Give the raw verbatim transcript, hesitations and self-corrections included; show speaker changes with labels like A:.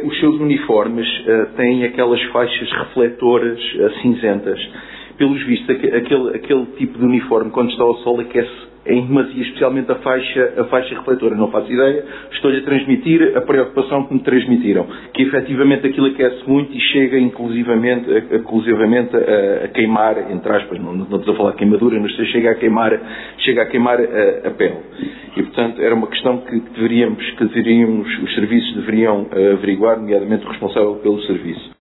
A: os seus uniformes uh, têm aquelas faixas refletoras uh, cinzentas. Pelos vistos, aquele, aquele tipo de uniforme, quando está ao sol, aquece em demasia, especialmente a faixa, a faixa refletora. Não faço ideia, estou-lhe a transmitir a preocupação que me transmitiram. Que efetivamente aquilo aquece muito e chega inclusivamente, a, inclusivamente a, a queimar, entre aspas, não, não estou a falar de queimadura, mas chega a queimar, chega a, queimar a, a pele. E, portanto, era uma questão que deveríamos, que deveríamos, os serviços deveriam averiguar, nomeadamente o responsável pelo serviço.